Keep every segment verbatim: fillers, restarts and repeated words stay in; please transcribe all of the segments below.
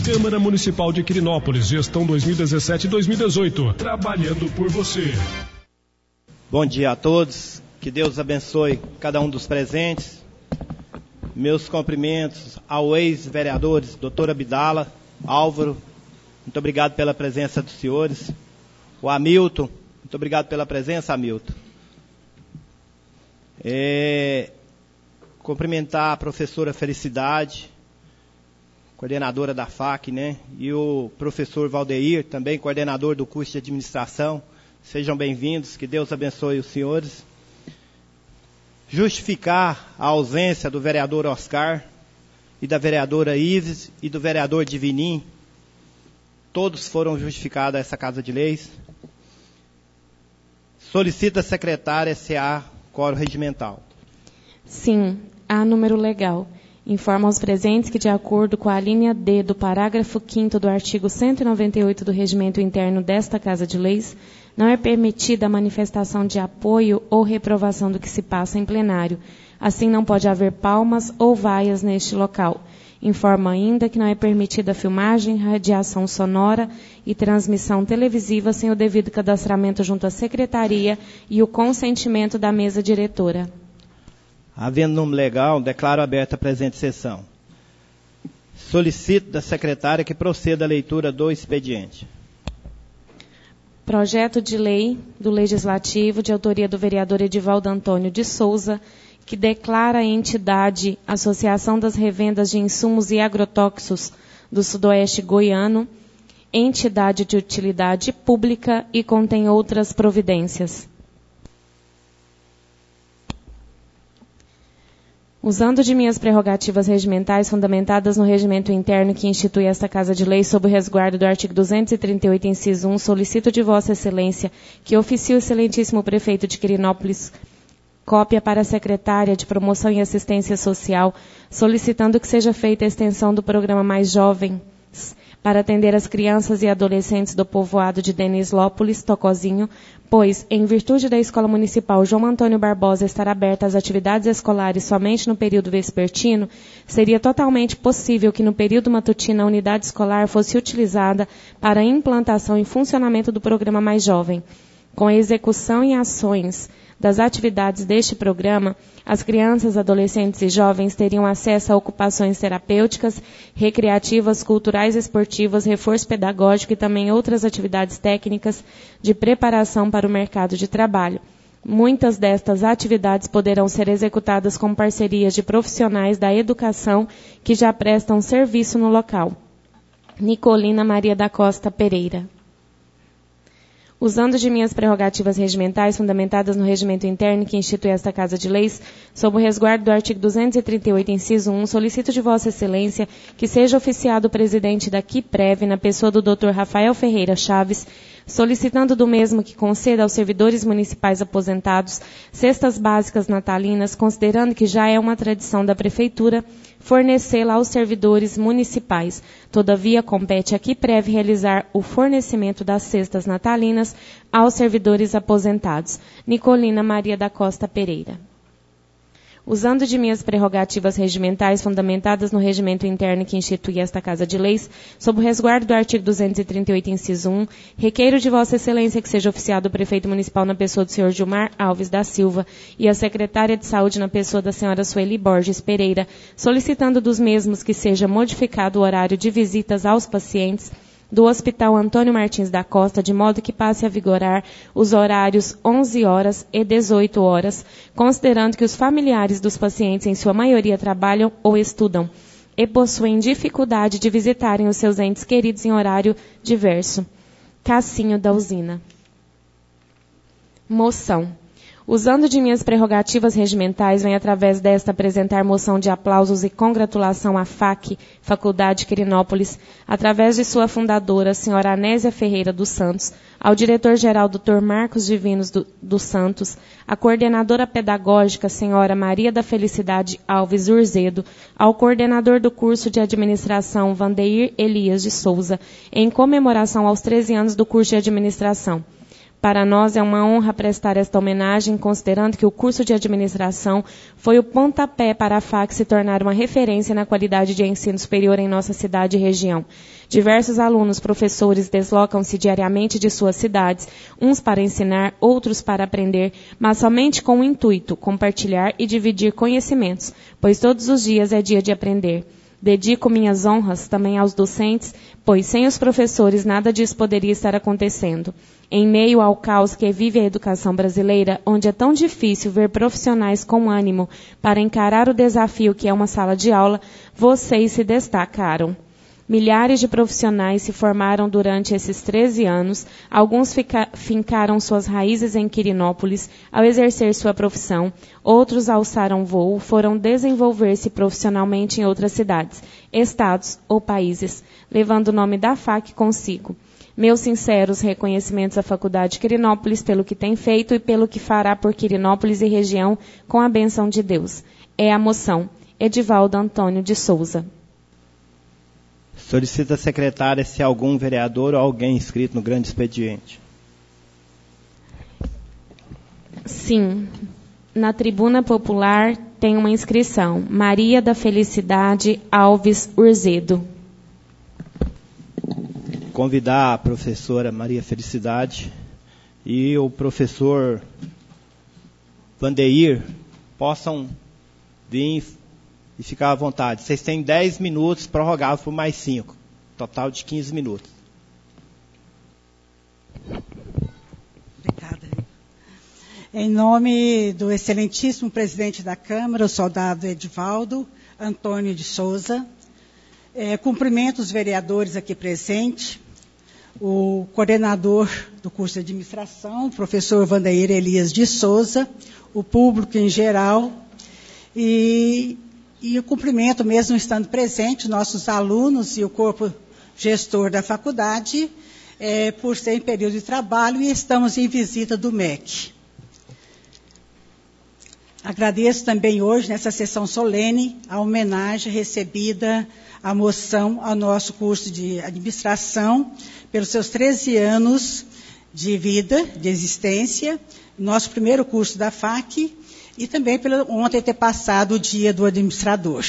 Câmara Municipal de Quirinópolis, gestão dois mil e dezessete a dois mil e dezoito, trabalhando por você. Bom dia a todos, que Deus abençoe cada um dos presentes. Meus cumprimentos ao ex-vereadores, doutor Abdala, Álvaro, muito obrigado pela presença dos senhores. O Hamilton, muito obrigado pela presença, Hamilton. É, cumprimentar a professora Felicidade, coordenadora da F A C, né? E o professor Valdeir, também coordenador do curso de administração. Sejam bem-vindos, que Deus abençoe os senhores. Justificar a ausência do vereador Oscar e da vereadora Ives e do vereador Divinim. Todos foram justificados a essa Casa de Leis. Solicita a secretária S A Quórum Regimental. Sim, há número legal. Informa aos presentes que, de acordo com a linha D do parágrafo quinto do artigo cento e noventa e oito do Regimento Interno desta Casa de Leis, não é permitida a manifestação de apoio ou reprovação do que se passa em plenário. Assim, não pode haver palmas ou vaias neste local. Informa ainda que não é permitida filmagem, radiação sonora e transmissão televisiva sem o devido cadastramento junto à secretaria e o consentimento da mesa diretora. Havendo número legal, declaro aberta a presente sessão. Solicito da secretária que proceda a leitura do expediente. Projeto de lei do Legislativo, de autoria do vereador Edivaldo Antônio de Souza, que declara a entidade Associação das Revendas de Insumos e Agrotóxicos do Sudoeste Goiano, entidade de utilidade pública e contém outras providências. Usando de minhas prerrogativas regimentais fundamentadas no regimento interno que institui esta Casa de Lei sob o resguardo do artigo duzentos e trinta e oito, inciso um, solicito de Vossa Excelência que oficie o excelentíssimo prefeito de Quirinópolis cópia para a secretária de Promoção e Assistência Social, solicitando que seja feita a extensão do programa Mais Jovens para atender as crianças e adolescentes do povoado de Denislópolis, Tocozinho, pois, em virtude da Escola Municipal João Antônio Barbosa estar aberta às atividades escolares somente no período vespertino, seria totalmente possível que no período matutino a unidade escolar fosse utilizada para a implantação e funcionamento do programa Mais Jovem. Com a execução e ações das atividades deste programa, as crianças, adolescentes e jovens teriam acesso a ocupações terapêuticas, recreativas, culturais, esportivas, reforço pedagógico e também outras atividades técnicas de preparação para o mercado de trabalho. Muitas destas atividades poderão ser executadas com parcerias de profissionais da educação que já prestam serviço no local. Nicolina Maria da Costa Pereira. Usando de minhas prerrogativas regimentais fundamentadas no regimento interno que institui esta Casa de Leis, sob o resguardo do artigo duzentos e trinta e oito, inciso um, solicito de Vossa Excelência que seja oficiado o presidente da Quiprev, na pessoa do doutor Rafael Ferreira Chaves, solicitando do mesmo que conceda aos servidores municipais aposentados cestas básicas natalinas, considerando que já é uma tradição da Prefeitura fornecê-la aos servidores municipais. Todavia, compete a Quiprev realizar o fornecimento das cestas natalinas aos servidores aposentados. Nicolina Maria da Costa Pereira. Usando de minhas prerrogativas regimentais fundamentadas no regimento interno que institui esta Casa de Leis, sob o resguardo do artigo duzentos e trinta e oito, inciso um, requeiro de Vossa Excelência que seja oficiado o prefeito municipal na pessoa do senhor Gilmar Alves da Silva e a secretária de saúde na pessoa da senhora Sueli Borges Pereira, solicitando dos mesmos que seja modificado o horário de visitas aos pacientes do Hospital Antônio Martins da Costa, de modo que passe a vigorar os horários onze horas e dezoito horas, considerando que os familiares dos pacientes, em sua maioria, trabalham ou estudam e possuem dificuldade de visitarem os seus entes queridos em horário diverso. Cassinho da Usina. Moção. Usando de minhas prerrogativas regimentais, venho através desta apresentar moção de aplausos e congratulação à F A C, Faculdade Quirinópolis, através de sua fundadora, a senhora Anésia Ferreira dos Santos, ao diretor-geral, doutor Marcos Divinos do, dos Santos, à coordenadora pedagógica, senhora Maria da Felicidade Alves Urzedo, ao coordenador do curso de administração, Vandeir Elias de Souza, em comemoração aos treze anos do curso de administração. Para nós é uma honra prestar esta homenagem, considerando que o curso de administração foi o pontapé para a F A C se tornar uma referência na qualidade de ensino superior em nossa cidade e região. Diversos alunos, professores deslocam-se diariamente de suas cidades, uns para ensinar, outros para aprender, mas somente com o intuito, compartilhar e dividir conhecimentos, pois todos os dias é dia de aprender. Dedico minhas honras também aos docentes, pois sem os professores nada disso poderia estar acontecendo. Em meio ao caos que vive a educação brasileira, onde é tão difícil ver profissionais com ânimo para encarar o desafio que é uma sala de aula, vocês se destacaram. Milhares de profissionais se formaram durante esses treze anos, alguns fica, fincaram suas raízes em Quirinópolis ao exercer sua profissão, outros alçaram voo, foram desenvolver-se profissionalmente em outras cidades, estados ou países, levando o nome da F A C consigo. Meus sinceros reconhecimentos à Faculdade Quirinópolis pelo que tem feito e pelo que fará por Quirinópolis e região com a bênção de Deus. É a moção. Edivaldo Antônio de Souza. Solicita a secretária se há algum vereador ou alguém inscrito no grande expediente. Sim. Na tribuna popular tem uma inscrição. Maria da Felicidade Alves Urzedo. Convidar a professora Maria Felicidade e o professor Vandeir possam vir e ficar à vontade. Vocês têm dez minutos, prorrogável por mais cinco. Total de quinze minutos. Obrigada. Em nome do excelentíssimo presidente da Câmara, o soldado Edivaldo Antônio de Souza, é, cumprimento os vereadores aqui presentes, o coordenador do curso de administração, o professor Vandeir Elias de Souza, o público em geral, e E o cumprimento, mesmo estando presente, nossos alunos e o corpo gestor da faculdade, é, por ser em período de trabalho e estamos em visita do M E C. Agradeço também hoje, nessa sessão solene, a homenagem recebida à moção ao nosso curso de administração, pelos seus treze anos de vida, de existência, nosso primeiro curso da F A C, e também pelo ontem ter passado o dia do administrador.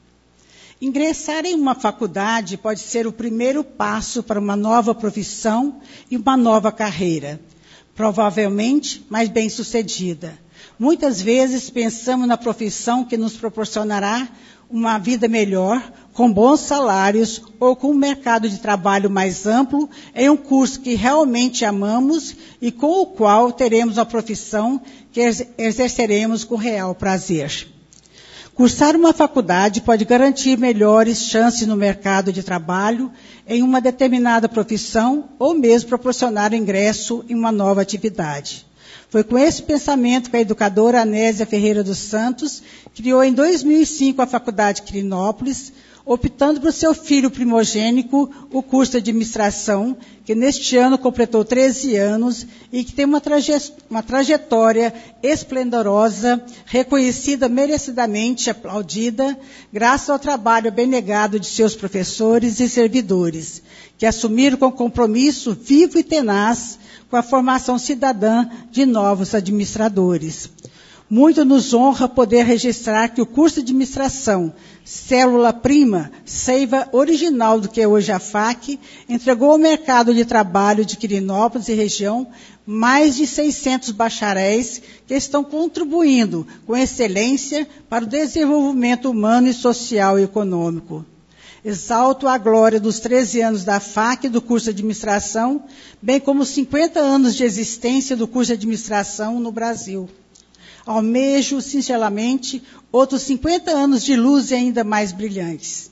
Ingressar em uma faculdade pode ser o primeiro passo para uma nova profissão e uma nova carreira, provavelmente mais bem-sucedida. Muitas vezes pensamos na profissão que nos proporcionará uma vida melhor, com bons salários ou com um mercado de trabalho mais amplo, em um curso que realmente amamos e com o qual teremos uma profissão que exerceremos com real prazer. Cursar uma faculdade pode garantir melhores chances no mercado de trabalho em uma determinada profissão ou mesmo proporcionar o ingresso em uma nova atividade. Foi com esse pensamento que a educadora Anésia Ferreira dos Santos criou em dois mil e cinco a Faculdade Quirinópolis, optando para o seu filho primogênico o curso de administração, que neste ano completou treze anos e que tem uma, traje uma trajetória esplendorosa, reconhecida merecidamente, aplaudida, graças ao trabalho abnegado de seus professores e servidores, que assumiram com compromisso vivo e tenaz com a formação cidadã de novos administradores. Muito nos honra poder registrar que o curso de administração, célula-prima, seiva original do que é hoje a F A C, entregou ao mercado de trabalho de Quirinópolis e região mais de seiscentos bacharéis que estão contribuindo com excelência para o desenvolvimento humano e social e econômico. Exalto a glória dos treze anos da F A C e do curso de administração, bem como os cinquenta anos de existência do curso de administração no Brasil. Almejo, sinceramente, outros cinquenta anos de luz ainda mais brilhantes.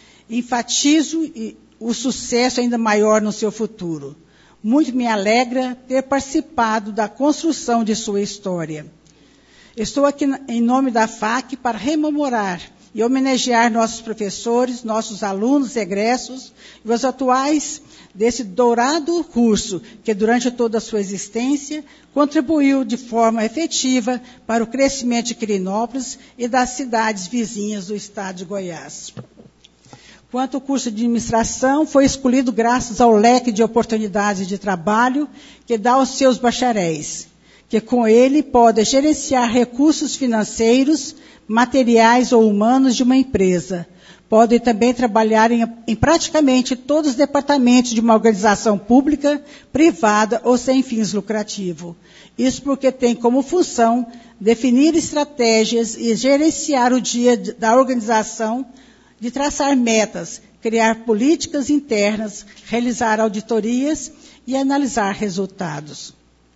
Enfatizo o sucesso ainda maior no seu futuro. Muito me alegra ter participado da construção de sua história. Estou aqui em nome da F A C para rememorar e homenagear nossos professores, nossos alunos egressos e os atuais desse dourado curso que, durante toda a sua existência, contribuiu de forma efetiva para o crescimento de Quirinópolis e das cidades vizinhas do estado de Goiás. Quanto ao curso de administração, foi escolhido graças ao leque de oportunidades de trabalho que dá aos seus bacharéis, que com ele podem gerenciar recursos financeiros, materiais ou humanos de uma empresa. Podem também trabalhar em, em praticamente todos os departamentos de uma organização pública, privada ou sem fins lucrativos. Isso porque tem como função definir estratégias e gerenciar o dia da organização, de traçar metas, criar políticas internas, realizar auditorias e analisar resultados.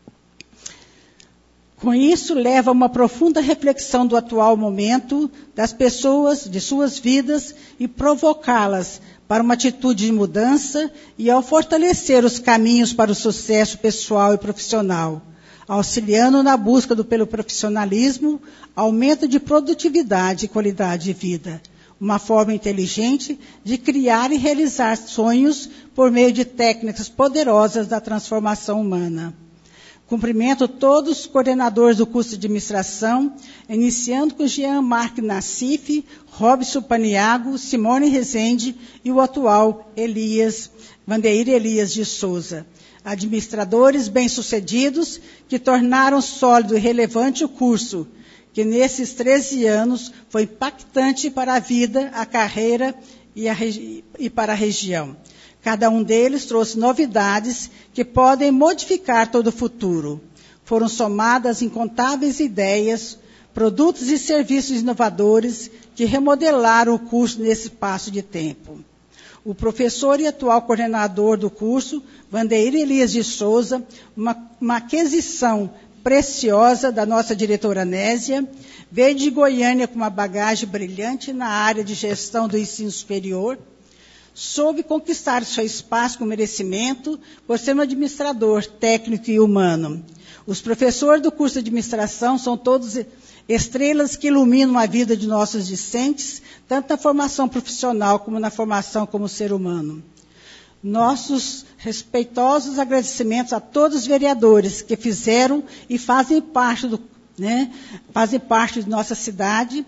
Com isso, leva a uma profunda reflexão do atual momento das pessoas, de suas vidas, e provocá-las para uma atitude de mudança e ao fortalecer os caminhos para o sucesso pessoal e profissional, auxiliando na busca do, pelo profissionalismo, aumento de produtividade e qualidade de vida. Uma forma inteligente de criar e realizar sonhos por meio de técnicas poderosas da transformação humana. Cumprimento todos os coordenadores do curso de administração, iniciando com Jean-Marc Nassif, Robson Paniago, Simone Rezende e o atual Elias, Vandeir Elias de Souza. Administradores bem-sucedidos que tornaram sólido e relevante o curso, que nesses treze anos foi impactante para a vida, a carreira e, a e para a região. Cada um deles trouxe novidades que podem modificar todo o futuro. Foram somadas incontáveis ideias, produtos e serviços inovadores que remodelaram o curso nesse espaço de tempo. O professor e atual coordenador do curso, Vandeir Elias de Souza, uma, uma aquisição preciosa da nossa diretora Nésia, veio de Goiânia com uma bagagem brilhante na área de gestão do ensino superior, soube conquistar seu espaço com merecimento por ser um administrador técnico e humano. Os professores do curso de administração são todos estrelas que iluminam a vida de nossos discentes, tanto na formação profissional como na formação como ser humano. Nossos respeitosos agradecimentos a todos os vereadores que fizeram e fazem parte do, né, fazem parte de nossa cidade,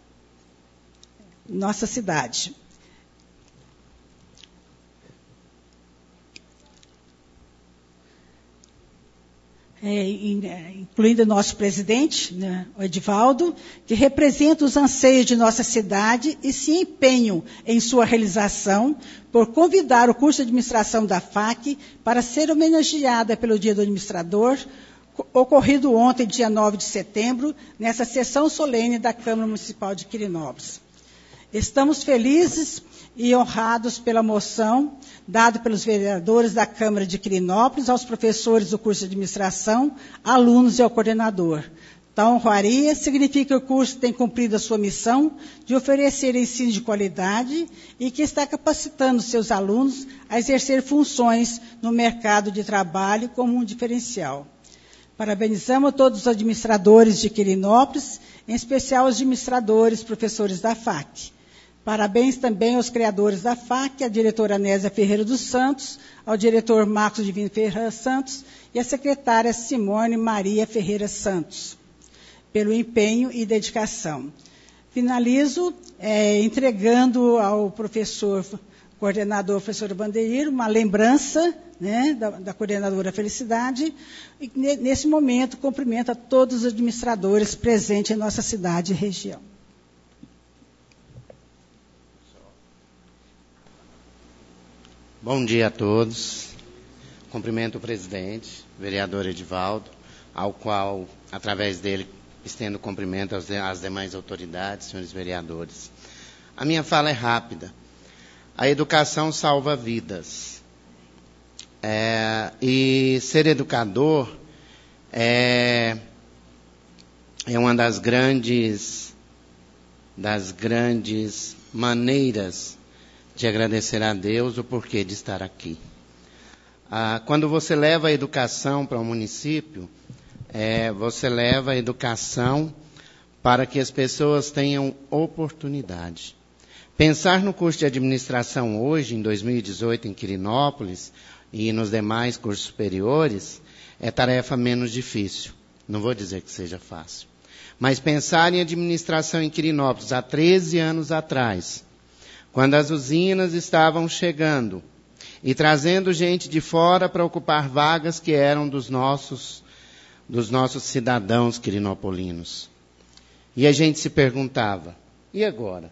nossa cidade. É, incluindo o nosso presidente, né, o Edivaldo, que representa os anseios de nossa cidade e se empenham em sua realização por convidar o curso de administração da F A C para ser homenageada pelo Dia do Administrador, ocorrido ontem, dia nove de setembro, nessa sessão solene da Câmara Municipal de Quirinópolis. Estamos felizes e honrados pela moção dada pelos vereadores da Câmara de Quirinópolis aos professores do curso de administração, alunos e ao coordenador. Tal honraria significa que o curso tem cumprido a sua missão de oferecer ensino de qualidade e que está capacitando seus alunos a exercer funções no mercado de trabalho como um diferencial. Parabenizamos todos os administradores de Quirinópolis, em especial os administradores, professores da F A C. Parabéns também aos criadores da F A C, a diretora Nésia Ferreira dos Santos, ao diretor Marcos Divino Ferreira Santos e à secretária Simone Maria Ferreira Santos, pelo empenho e dedicação. Finalizo é, entregando ao professor, coordenador, professor Vandeir, uma lembrança, né, da, da coordenadora Felicidade, e nesse momento cumprimento a todos os administradores presentes em nossa cidade e região. Bom dia a todos. Cumprimento o presidente, vereador Edivaldo, ao qual, através dele, estendo cumprimento às, às demais autoridades, senhores vereadores. A minha fala é rápida. A educação salva vidas. É, e ser educador é, é uma das grandes, das grandes maneiras de agradecer a Deus o porquê de estar aqui. Ah, quando você leva a educação para um município, é, você leva a educação para que as pessoas tenham oportunidade. Pensar no curso de administração hoje, em dois mil e dezoito, em Quirinópolis, e nos demais cursos superiores, é tarefa menos difícil. Não vou dizer que seja fácil. Mas pensar em administração em Quirinópolis, há treze anos atrás, quando as usinas estavam chegando e trazendo gente de fora para ocupar vagas que eram dos nossos, dos nossos cidadãos quirinopolinos. E a gente se perguntava, e agora?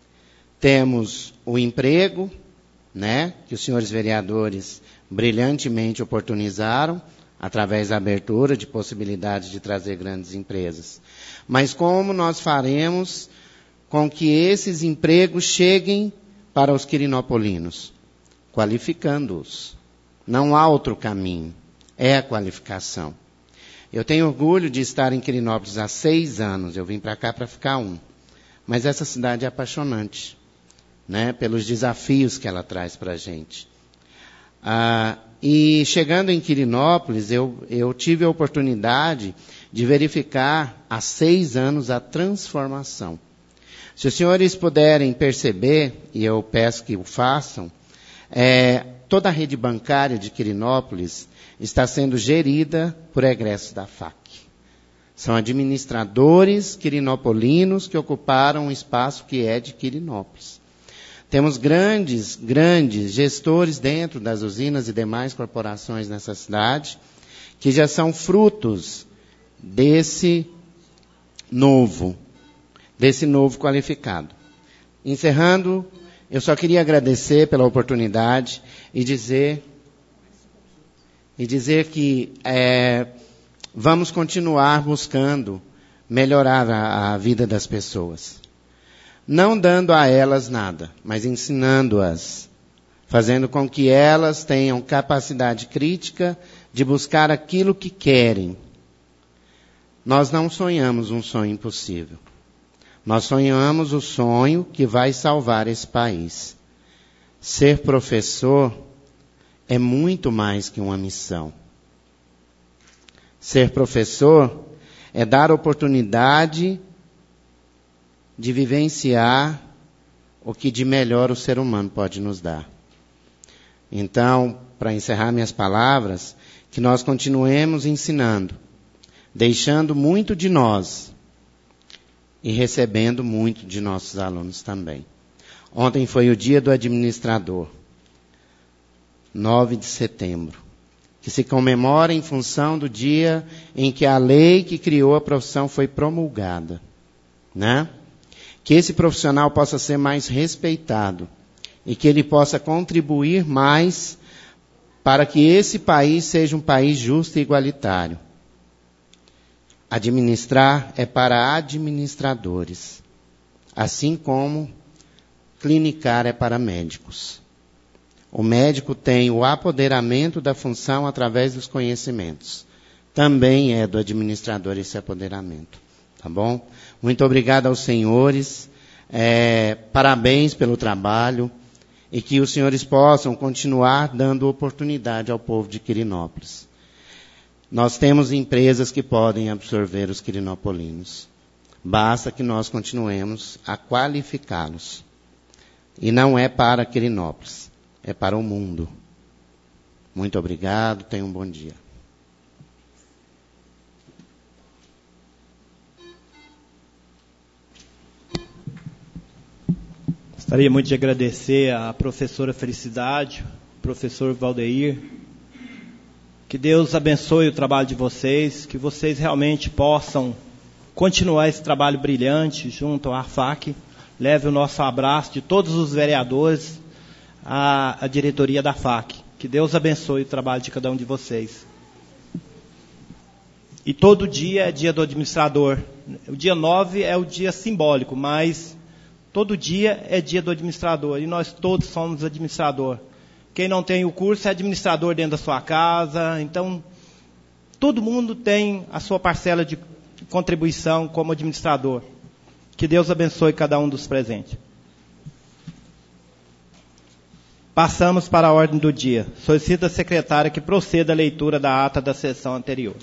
Temos o emprego, né, que os senhores vereadores brilhantemente oportunizaram, através da abertura de possibilidades de trazer grandes empresas. Mas como nós faremos com que esses empregos cheguem para os quirinopolinos? Qualificando-os. Não há outro caminho. É a qualificação. Eu tenho orgulho de estar em Quirinópolis há seis anos. Eu vim para cá para ficar um. Mas essa cidade é apaixonante, né, pelos desafios que ela traz para a gente. Ah, e chegando em Quirinópolis, eu, eu tive a oportunidade de verificar há seis anos a transformação. Se os senhores puderem perceber, e eu peço que o façam, é, toda a rede bancária de Quirinópolis está sendo gerida por egressos da F A C. São administradores quirinopolinos que ocuparam um espaço que é de Quirinópolis. Temos grandes, grandes gestores dentro das usinas e demais corporações nessa cidade, que já são frutos desse novo, desse novo qualificado. Encerrando, eu só queria agradecer pela oportunidade e dizer, e dizer que é, vamos continuar buscando melhorar a, a vida das pessoas. Não dando a elas nada, mas ensinando-as, fazendo com que elas tenham capacidade crítica de buscar aquilo que querem. Nós não sonhamos um sonho impossível. Nós sonhamos o sonho que vai salvar esse país. Ser professor é muito mais que uma missão. Ser professor é dar oportunidade de vivenciar o que de melhor o ser humano pode nos dar. Então, para encerrar minhas palavras, que nós continuemos ensinando, deixando muito de nós e recebendo muito de nossos alunos também. Ontem foi o dia do administrador, nove de setembro, que se comemora em função do dia em que a lei que criou a profissão foi promulgada, né? Que esse profissional possa ser mais respeitado e que ele possa contribuir mais para que esse país seja um país justo e igualitário. Administrar é para administradores, assim como clinicar é para médicos. O médico tem o apoderamento da função através dos conhecimentos. Também é do administrador esse apoderamento. Tá bom? Muito obrigado aos senhores. É, parabéns pelo trabalho. E que os senhores possam continuar dando oportunidade ao povo de Quirinópolis. Nós temos empresas que podem absorver os quirinopolinos. Basta que nós continuemos a qualificá-los. E não é para Quirinópolis, é para o mundo. Muito obrigado, tenham um bom dia. Gostaria muito de agradecer à professora Felicidade, ao professor Valdeir. Que Deus abençoe o trabalho de vocês, que vocês realmente possam continuar esse trabalho brilhante junto à F A C. Leve o nosso abraço de todos os vereadores à, à diretoria da F A C. Que Deus abençoe o trabalho de cada um de vocês. E todo dia é dia do administrador. O dia nove é o dia simbólico, mas todo dia é dia do administrador. E nós todos somos administrador. Quem não tem o curso é administrador dentro da sua casa. Então, todo mundo tem a sua parcela de contribuição como administrador. Que Deus abençoe cada um dos presentes. Passamos para a ordem do dia. Solicito a secretária que proceda a leitura da ata da sessão anterior.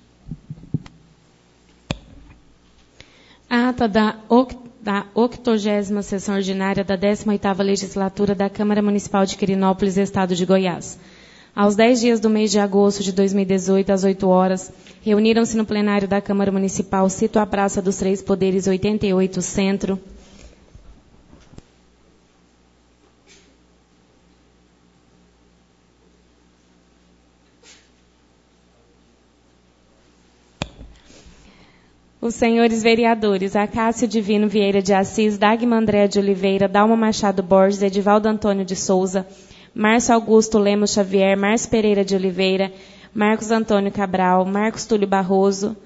A ata da da octogésima sessão ordinária da décima oitava legislatura da Câmara Municipal de Quirinópolis, Estado de Goiás. Aos dez dias do mês de agosto de dois mil e dezoito, às oito horas, reuniram-se no plenário da Câmara Municipal, sito a Praça dos Três Poderes, oitenta e oito, Centro, Os senhores vereadores Acácio Divino Vieira de Assis, Dagmar Andréa de Oliveira, Dalma Machado Borges, Edivaldo Antônio de Souza, Márcio Augusto Lemos Xavier, Márcio Pereira de Oliveira, Marcos Antônio Cabral, Marcos Túlio Barroso,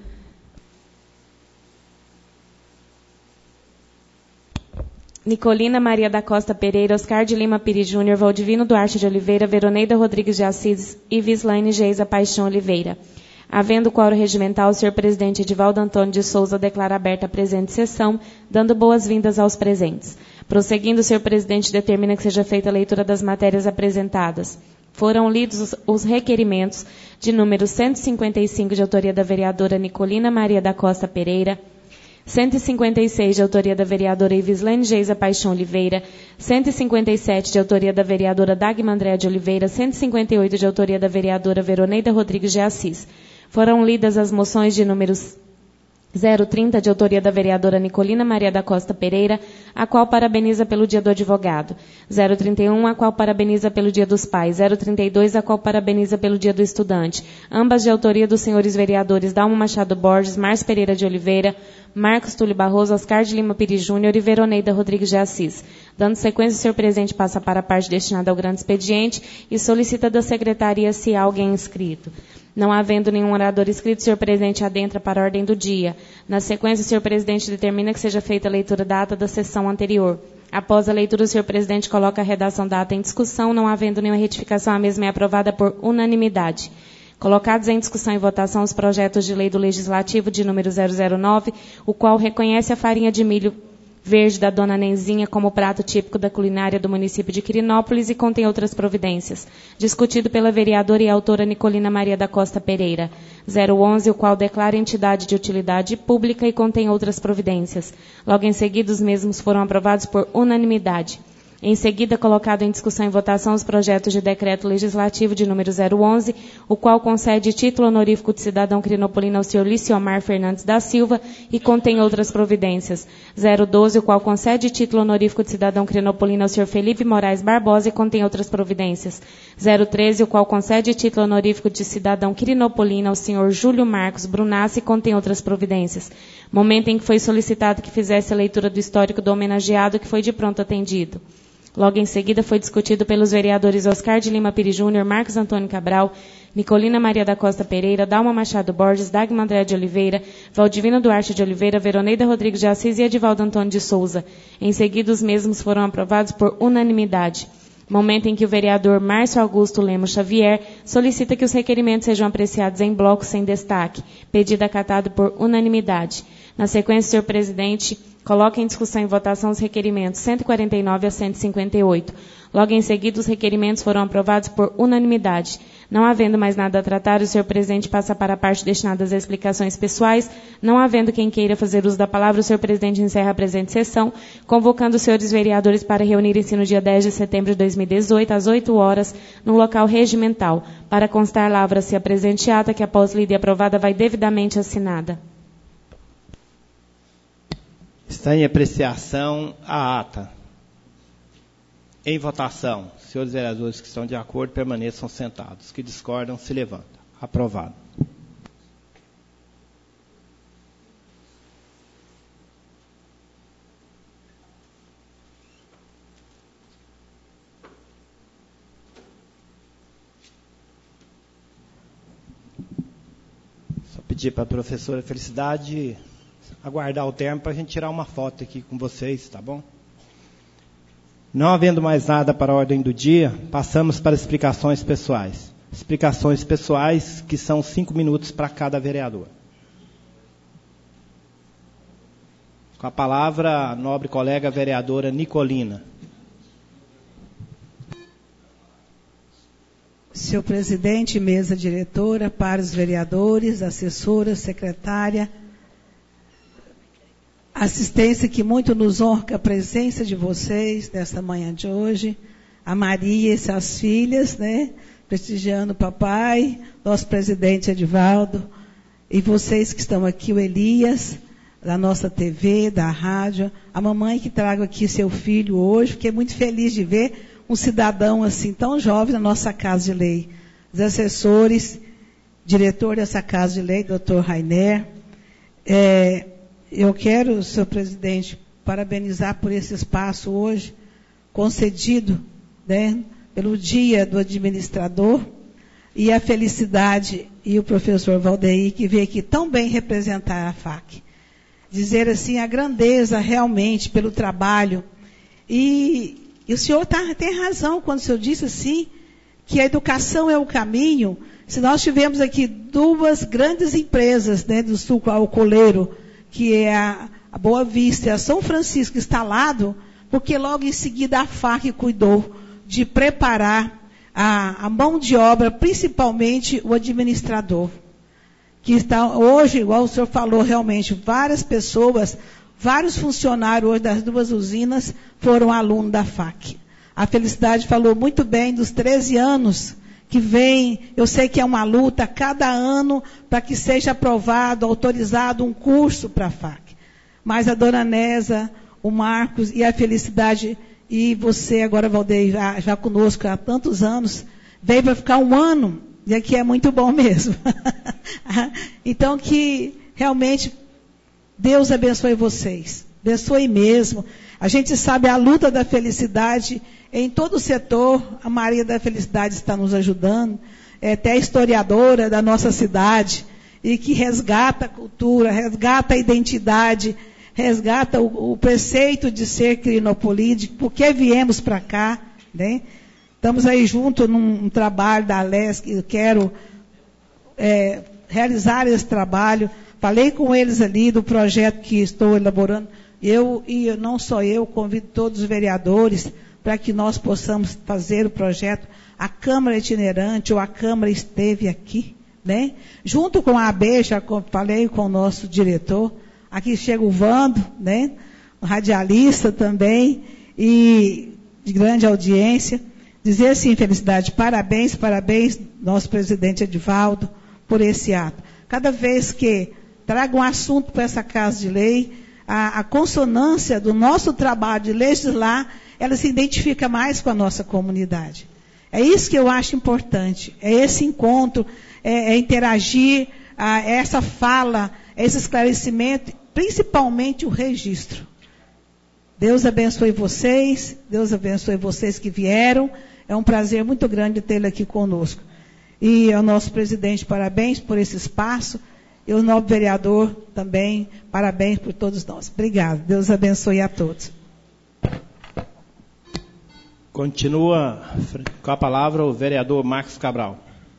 Nicolina Maria da Costa Pereira, Oscar de Lima Piri Júnior, Valdivino Duarte de Oliveira, Veroneida Rodrigues de Assis e Vislaine Geisa Paixão Oliveira. Havendo quórum regimental, o senhor presidente Edivaldo Antônio de Souza declara aberta a presente sessão, dando boas-vindas aos presentes. Prosseguindo, o senhor presidente determina que seja feita a leitura das matérias apresentadas. Foram lidos os, os requerimentos de número cento e cinquenta e cinco, de autoria da vereadora Nicolina Maria da Costa Pereira, cento e cinquenta e seis, de autoria da vereadora Ivislene Geisa Paixão Oliveira, cento e cinquenta e sete, de autoria da vereadora Dagmar Andréa de Oliveira, cento e cinquenta e oito, de autoria da vereadora Veroneida Rodrigues de Assis. Foram lidas as moções de números zero trinta, de autoria da vereadora Nicolina Maria da Costa Pereira, a qual parabeniza pelo Dia do Advogado. zero trinta e um, a qual parabeniza pelo Dia dos Pais. zero trinta e dois, a qual parabeniza pelo Dia do Estudante. Ambas de autoria dos senhores vereadores Dalma Machado Borges, Márcio Pereira de Oliveira, Marcos Túlio Barroso, Oscar de Lima Piri Júnior e Veroneida Rodrigues de Assis. Dando sequência, o senhor presidente passa para a parte destinada ao grande expediente e solicita da secretaria se há alguém inscrito. Não havendo nenhum orador inscrito, o senhor presidente adentra para a ordem do dia. Na sequência, o senhor presidente determina que seja feita a leitura da ata da sessão anterior. Após a leitura, o senhor presidente coloca a redação da ata em discussão, não havendo nenhuma retificação, a mesma é aprovada por unanimidade. Colocados em discussão e votação os projetos de lei do Legislativo de número zero zero nove, o qual reconhece a farinha de milho verde da Dona Nenzinha como prato típico da culinária do município de Quirinópolis e contém outras providências. Discutido pela vereadora e autora Nicolina Maria da Costa Pereira. zero onze, o qual declara entidade de utilidade pública e contém outras providências. Logo em seguida, os mesmos foram aprovados por unanimidade. Em seguida, colocado em discussão e votação os projetos de decreto legislativo de número zero onze, o qual concede título honorífico de cidadão crinopolino ao senhor Liciomar Fernandes da Silva e contém outras providências. zero doze, o qual concede título honorífico de cidadão crinopolino ao senhor Felipe Moraes Barbosa e contém outras providências. zero treze, o qual concede título honorífico de cidadão crinopolino ao senhor Júlio Marcos Brunassi e contém outras providências. Momento em que foi solicitado que fizesse a leitura do histórico do homenageado, que foi de pronto atendido. Logo em seguida, foi discutido pelos vereadores Oscar de Lima Piri Júnior, Marcos Antônio Cabral, Nicolina Maria da Costa Pereira, Dalma Machado Borges, Dagmar Andréa de Oliveira, Valdivino Duarte de Oliveira, Veroneida Rodrigues de Assis e Edivaldo Antônio de Souza. Em seguida, os mesmos foram aprovados por unanimidade. Momento em que o vereador Márcio Augusto Lemos Xavier solicita que os requerimentos sejam apreciados em bloco sem destaque. Pedido acatado por unanimidade. Na sequência, senhor presidente, coloca em discussão e votação os requerimentos cento e quarenta e nove a cento e cinquenta e oito. Logo em seguida, os requerimentos foram aprovados por unanimidade. Não havendo mais nada a tratar, o senhor presidente passa para a parte destinada às explicações pessoais. Não havendo quem queira fazer uso da palavra, o senhor presidente encerra a presente sessão, convocando os senhores vereadores para reunirem-se no dia dez de setembro de dois mil e dezoito, às oito horas, no local regimental. Para constar, lavra-se a presente ata, que após lida e aprovada vai devidamente assinada. Está em apreciação a ata. Em votação, senhores vereadores que estão de acordo permaneçam sentados. Que discordam, se levantam. Aprovado. Só pedir para a professora Felicidade aguardar o tempo para a gente tirar uma foto aqui com vocês, tá bom? Não havendo mais nada para a ordem do dia, passamos para explicações pessoais. Explicações pessoais que são cinco minutos para cada vereador. Com a palavra, a nobre colega vereadora Nicolina. Senhor presidente, mesa diretora, pares vereadores, assessora, secretária, assistência que muito nos honra com a presença de vocês nesta manhã de hoje, a Maria e suas filhas, né, prestigiando o papai, nosso presidente Edivaldo, e vocês que estão aqui, o Elias, da nossa T V, da rádio, a mamãe que trago aqui seu filho hoje, fiquei muito feliz de ver um cidadão assim tão jovem na nossa Casa de Lei. Os assessores, diretor dessa Casa de Lei, doutor Rainer, É, eu quero, senhor presidente, parabenizar por esse espaço hoje, concedido, né, pelo Dia do Administrador, e a felicidade e o professor Valdeir, que veio aqui tão bem representar a F A C. Dizer assim, a grandeza realmente pelo trabalho. E, e o senhor tá, tem razão quando o senhor disse assim, que a educação é o caminho. Se nós tivermos aqui duas grandes empresas, né, do sul alcooleiro, que é a, a Boa Vista e a São Francisco instalado, porque logo em seguida a F A C cuidou de preparar a, a mão de obra, principalmente o administrador, que está hoje, igual o senhor falou, realmente, várias pessoas, vários funcionários hoje das duas usinas foram alunos da F A C. A Felicidade falou muito bem dos treze anos que vem, eu sei que é uma luta cada ano para que seja aprovado, autorizado um curso para a F A C. Mas a dona Nesa, o Marcos e a Felicidade, e você agora, Valdeir, já, já conosco há tantos anos, veio para ficar um ano, e aqui é muito bom mesmo. Então, que realmente Deus abençoe vocês, abençoe mesmo. A gente sabe a luta da Felicidade em todo o setor, a Maria da Felicidade está nos ajudando, é até historiadora da nossa cidade, e que resgata a cultura, resgata a identidade, resgata o, o preceito de ser crinopolítico, porque viemos para cá, né? Estamos aí juntos num um trabalho da L E S, que eu quero é, realizar esse trabalho. Falei com eles ali do projeto que estou elaborando. Eu, e não só eu, convido todos os vereadores para que nós possamos fazer o projeto. A Câmara Itinerante, ou a Câmara esteve aqui, né? Junto com a A B, já falei com o nosso diretor. Aqui chega o Vando, né? O radialista também, e de grande audiência. Dizer assim, Felicidade, parabéns, parabéns, nosso presidente Edivaldo, por esse ato. Cada vez que traga um assunto para essa Casa de Lei, a, a consonância do nosso trabalho de legislar, ela se identifica mais com a nossa comunidade. É isso que eu acho importante, é esse encontro, é, é interagir, a, é essa fala, é esse esclarecimento, principalmente o registro. Deus abençoe vocês, Deus abençoe vocês que vieram. É um prazer muito grande tê-lo aqui conosco. E ao nosso presidente, parabéns por esse espaço. E o novo vereador também, parabéns por todos nós. Obrigado. Deus abençoe a todos. Continua com a palavra o vereador Marcos Cabral.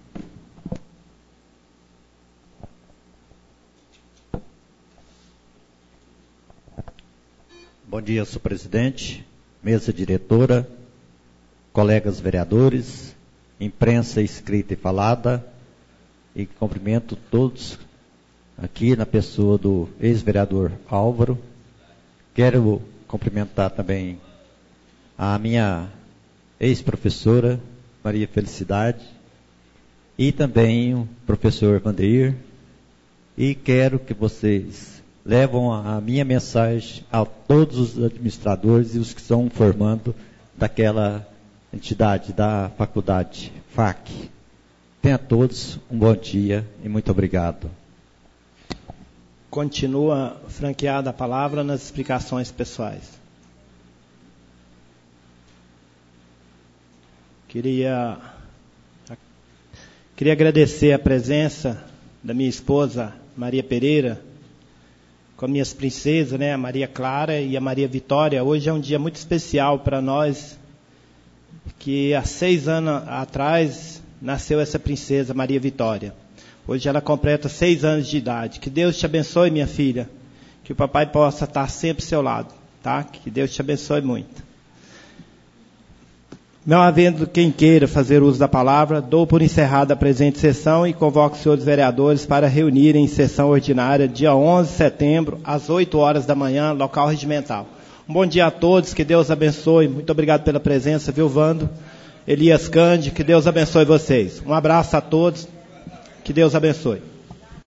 Bom dia, senhor presidente, mesa diretora, colegas vereadores, imprensa escrita e falada, e cumprimento todos aqui na pessoa do ex-vereador Álvaro. Quero cumprimentar também a minha ex-professora Maria Felicidade e também o professor Vandeir, e quero que vocês levam a minha mensagem a todos os administradores e os que estão formando daquela entidade, da faculdade F A C. Tenha todos um bom dia e muito obrigado. Continua franqueada a palavra nas explicações pessoais. Queria, queria agradecer a presença da minha esposa, Maria Pereira, com as minhas princesas, né, a Maria Clara e a Maria Vitória. Hoje é um dia muito especial para nós, que há seis anos atrás nasceu essa princesa, Maria Vitória. Hoje ela completa seis anos de idade. Que Deus te abençoe, minha filha. Que o papai possa estar sempre ao seu lado, tá? Que Deus te abençoe muito. Não havendo quem queira fazer uso da palavra, dou por encerrada a presente sessão e convoco os senhores vereadores para reunirem em sessão ordinária, dia onze de setembro, às oito horas da manhã, local regimental. Um bom dia a todos, que Deus abençoe. Muito obrigado pela presença, viu, Vando? Elias Cândido, que Deus abençoe vocês. Um abraço a todos, que Deus abençoe.